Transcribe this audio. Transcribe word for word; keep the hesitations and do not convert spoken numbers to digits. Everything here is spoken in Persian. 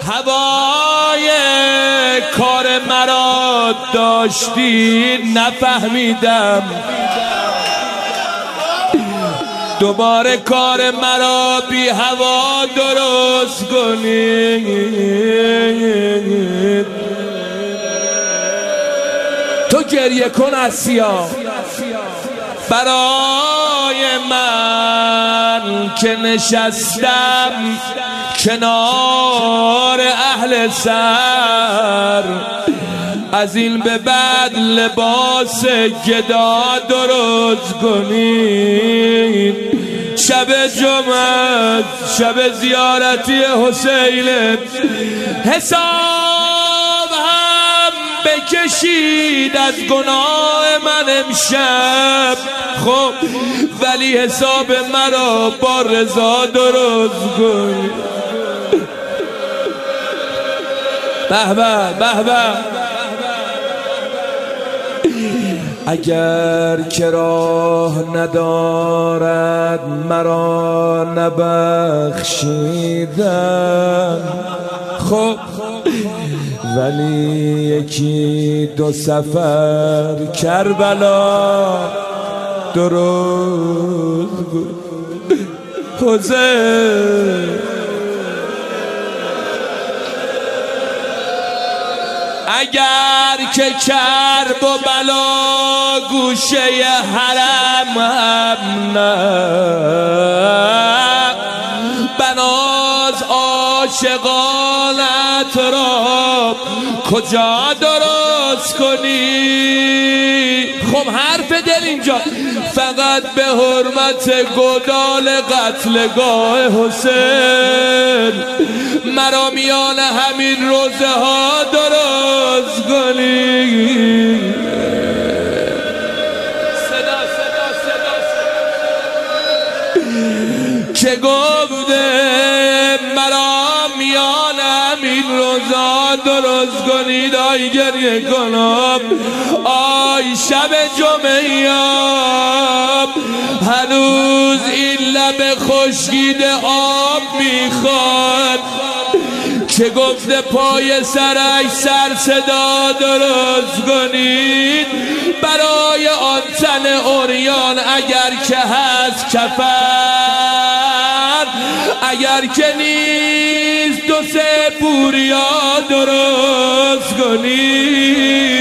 هوای کار مرا داشتی نفهمیدم، دوباره کار مرا بی هوا درست کنید. تو گریه کن آسیا برای من که نشستم کنار اهل سر، از این به بعد لباس گدا درست کنید. شب جمعه شب زیارتی حسین حساب هم بکشید از گناه من امشب، خب ولی حساب مرا با رضا درست کنید. به به به به. اگر که راه ندارد مرا نبخشیدن، خب ولی یکی دو سفر کربلا درست حسین. اگر که کرب و بلا گوشه حرم هم نه، بناز عاشقانت را کجا درست کنی؟ خب حرف دل اینجا فقط به حرمت گودال قتلگاه حسین مرا میان همین روزه ها درست کنی. صدا صدا صدا صدا که گفته مرا میان همین روزا درست کنید. آی گریه کنم، آی شب جمعیاب، هنوز این لب خشکیده آب میخواد که گفته پای سرش سر صدا درست کنید برای آن تن عریان. اگر که هست کفن، اگر که نیست دو سه پوریا درست کنید.